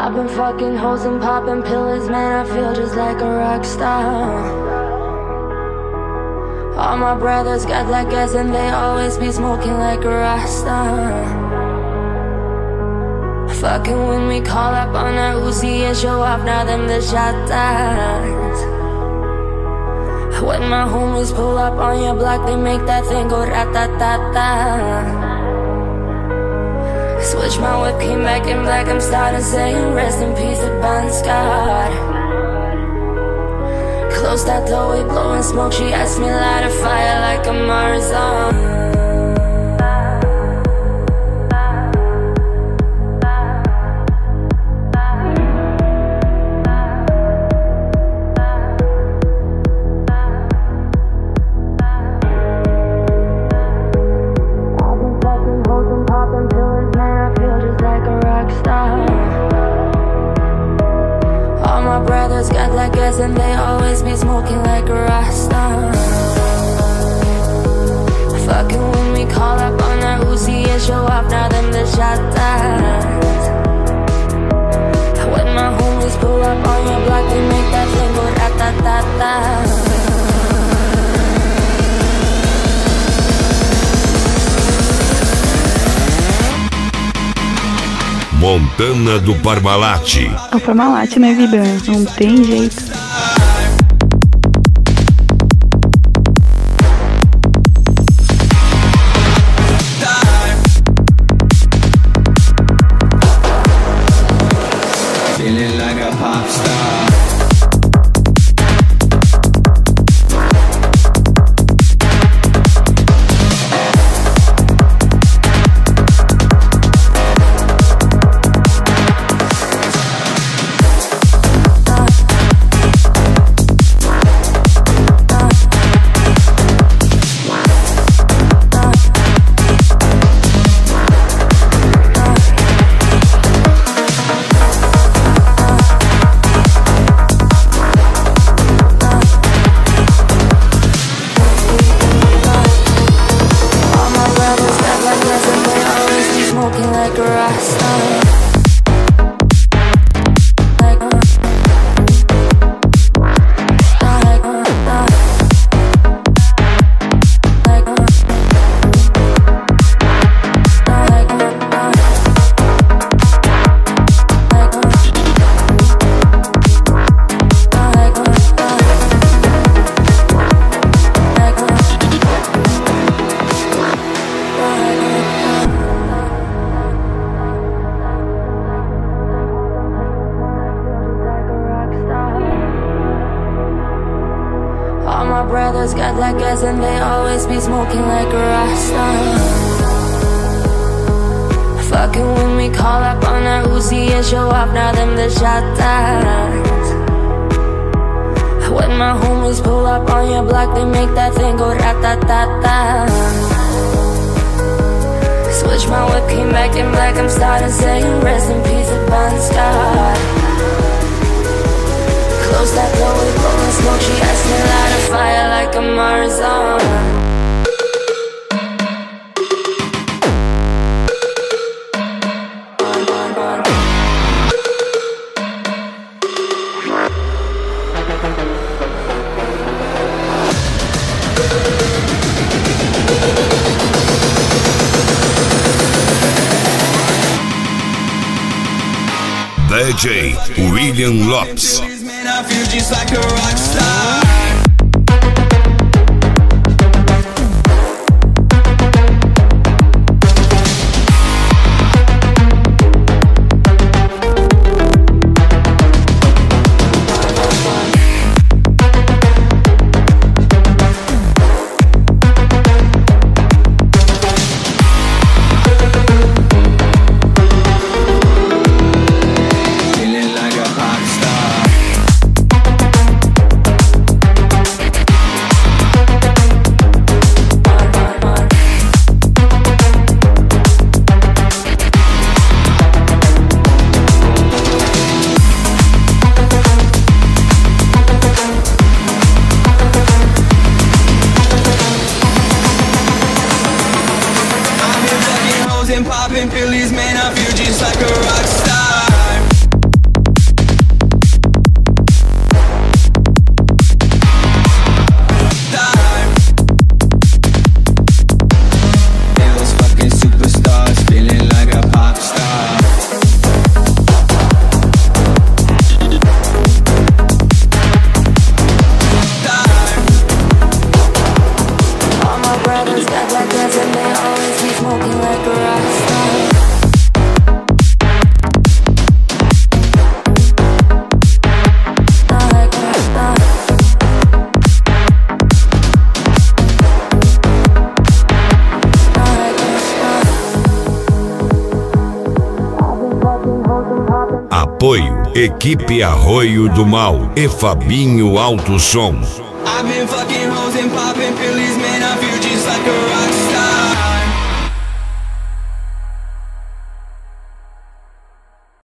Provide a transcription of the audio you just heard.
I've been fucking hoes and popping pills, man, I feel just like a rock star. All my brothers got like gas and they always be smoking like a rasta. Fucking when we call up on our Uzi and show off, now them the shotas. When my homies pull up on your block, they make that thing go rat-ta-ta-ta. Switch my whip, came back in black, I'm starting saying rest in peace to Bon Scott. Close that door, we blowing smoke, she asked me light a fire like a Marzon. And they always be smoking like a rasta. Fucking when we call up on our Uzi and show off, now them the shotas. When my homies pull up on your block, they make that thing go rat-ta-ta-ta. Montana do Parmalat. É o Parmalat, né, vida? Não tem jeito. Feeling like a pop star. Brothers got like gas and they always be smoking like a rasta. Fucking when we call up on our Uzi and show off, now them the shotas. When my homies pull up on your block, they make that thing go rat-ta-ta-ta. Switch my whip, came back in black, I'm starting saying rest in peace to Bon Scott. Close that door, we blowing smoke, she asked me light a fire like a Marzon. DJ William Lopes. I feel just like a rock star. And popping pillies, man, I feel just like a rock star. Apoio Equipe Arroio do Mal e Fabinho Alto Som. I've been fucking hoes and popping pillies, man, I feel just like a